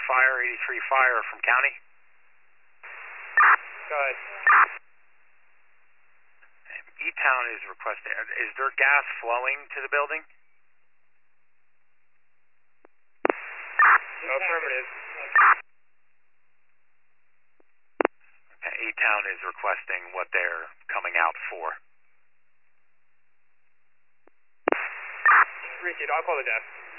Fire, 83 Fire from County. Go ahead. E-Town is requesting, is there gas flowing to the building? Affirmative. Okay, E-Town is requesting what they're coming out for. Appreciate it. I'll call the desk.